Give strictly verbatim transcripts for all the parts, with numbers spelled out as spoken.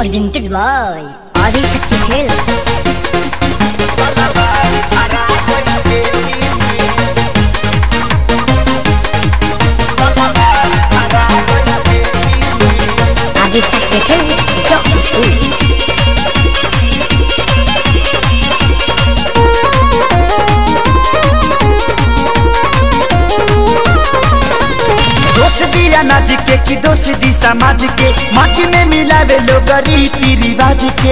presented by Adi Shakti Films. Adi Shakti Films, Doctor School. दोष दिया नाज के कि दोष दी समाज के माटी में मिलावे लोग रीति रिवाज के।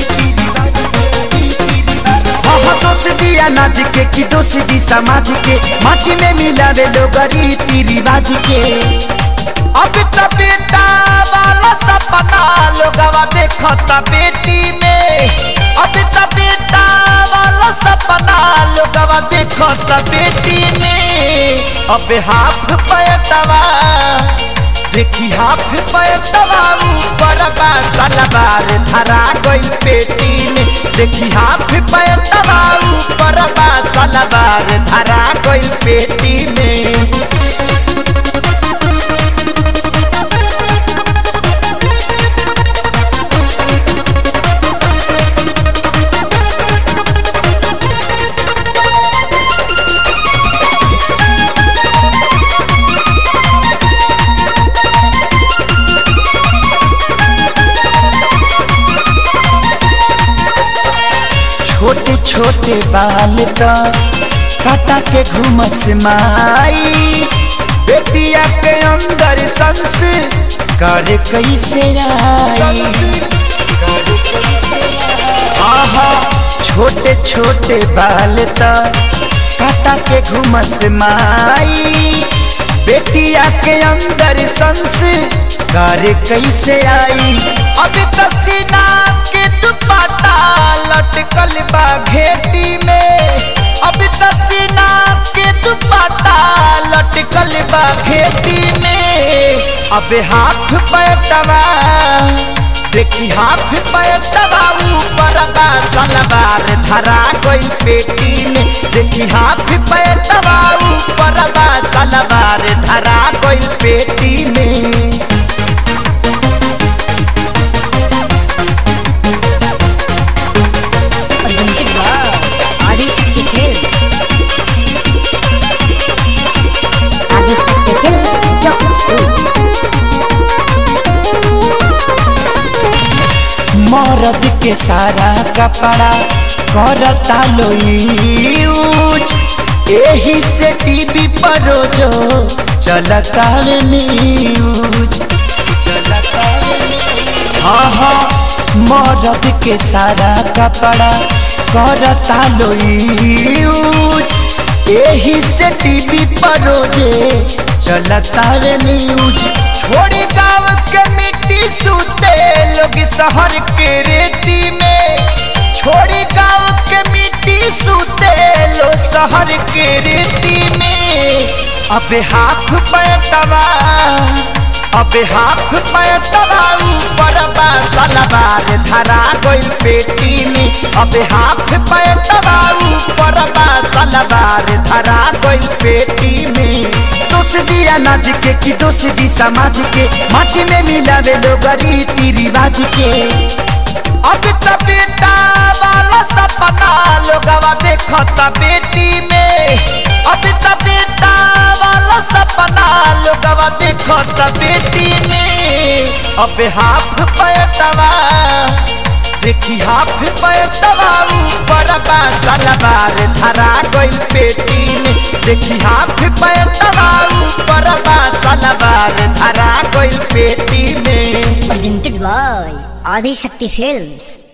हाँ दोष दिया नाज के कि दोष दी समाज के माटी में मिलावे लोग रीति रिवाज के। अब तो बेटा वाला सपना लोगवा देखता बेटी में। अब तो बेटा वाला सपना लोगवा देखता बेटी में। अब हाफ पैटवा देखी हाफ पैटवा ऊपर बा सलवार धरा गई पेटी में। देखी हाफ पैटवा ऊपर बा सलवार धरा गई पेटी में। छोटे छोटे बाल तो काटा के घूमस माई। बेटिया के अंदर संस्कार कैसे आई। आहा छोटे छोटे बाल तो काटा के घूमस माई। बेटिया के अंदर संस्कार कैसे आई। अभी तो सीना के दुपट्टा लटकल बा घेटी में। अभी तो सीना के दुपट्टा लटकल बा घेटी में। अब हाथ पैटवा देखी हाथ पैटवा ऊपर बा सलवार धरा गई पेटी में। देखी हाथ पैटवा ऊपर बा सलवार धरा गई पेटी में। Adi Shakti Films. Adi Shakti Films, Doctor School. मर्द के सारा कपड़ा करता लो यूज। एही से टीवी पर रोजो चलता न्यूज। हाँ हाँ मर्द के सारा कपड़ा करता लो यूज। एही से टीवी पर रोजे चलता न्यूज। छोड़ी गाँव के मिट्टी सूते लोग शहर के रेती में। छोड़ी गाँव के मिट्टी सूते लोग शहर के रेती में। अब हाथ पैटवा अब हाथ पैटवा ऊपर बा सलवार धरा गई पेटी में। अब हाथ पैटवा ऊपर बा सलवार धरा गई पेटी में। दोष दिया नाज के कि दोष दी समाज के माटी में मिलावे लोग रीति रिवाज के। अब तो बेटा वाला सपना लोगवा देखता बेटी में। अब तो बेटा वाला सपना लोगवा देखता बेटी में। अब हाफ पैटवा देखी हाफ पैटवा ऊपर बा सलवार धरा गई पेटी में। देखी हाफ पैटवा ऊपर बा सलवार धरा गई पेटी में। Presented by Adi Shakti Films.